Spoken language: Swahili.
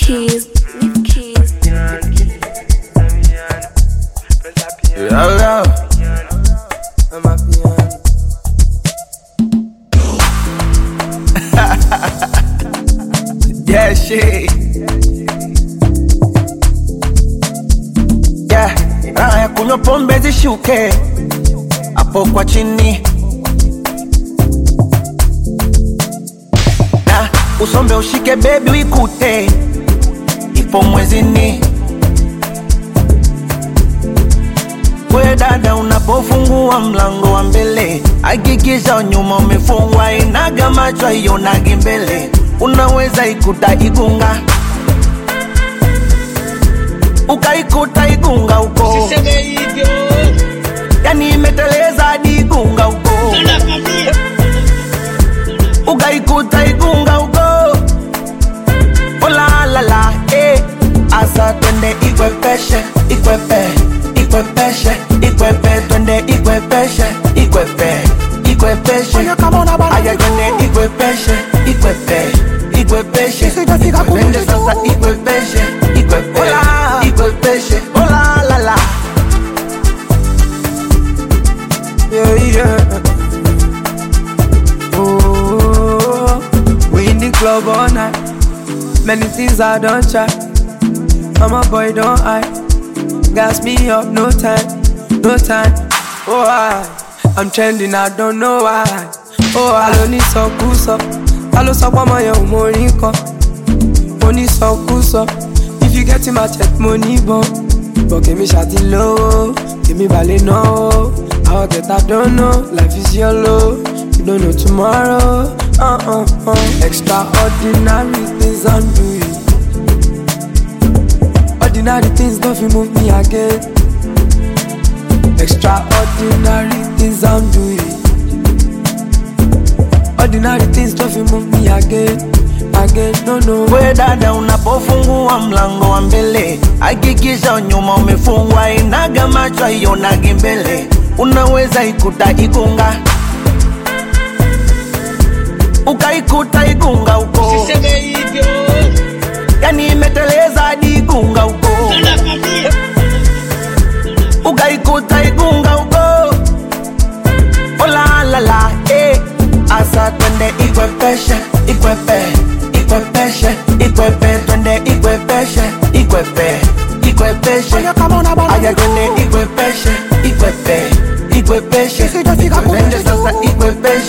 keys. Yo, I'm a piano. Yeah, shit. Yeah, raha ya kunywa pombe zishuke hapo kwa chini, na usombe ushike baby uikute ipo mwezini. We dada unapofungua mlango wa mbele, hakikisha nyuma umefungwa, inaga macho ionage mbele. Unaweza ikuta igunga, ukaikuta igunga uko, Usiseme hivyo, yani imeteleza hadi igunga uko, ukaikuta igunga uko. Ola la la, asa twende ikwepeshe, ikwepe, ikwepeshe, ikwepe, twende ikwepeshe, ikwepe, ikwepeshe. Aya twende ikwepeshe, ikwepe, ikwepeshe, twende sasa ikwepeshe, ikwepe, ikwepeshe. Ola la la, yeah, yeah. Oh, we in the club all night. Many things I don't try. I'm a boy, don't I? Gas me up, no time, no time. Oh, I'm trending, I don't know why. Oh, I don't need so cool, so I don't stop on my own money, money so cool, so if you get in my check, money, but give me shawty low, give me ballet, no. I'll get, I don't know, life is yellow, you don't know tomorrow. Extraordinary things I'm doing. Ordinary things don't feel move me again. Extraordinary things I'm doing. Ordinary things don't feel move me again. No. we dada unapofungua mlango wa mbele, hakikisha nyuma umefungwa, inaga macho ionage mbele. Unaweza ikuta igunga, ukaikuta igunga uko, usiseme hivyo, yani imeteleza hadi igunga uko, ukaikuta igunga uko. Ola la la, asa twende ikwepeshe, ikwepe, ikwepeshe, ikwepe, twende ikwepeshe, ikwepe, ikwepeshe. Aya twende ikwepeshe, ikwepe, ikwepeshe, twende sasa ikwepeshe.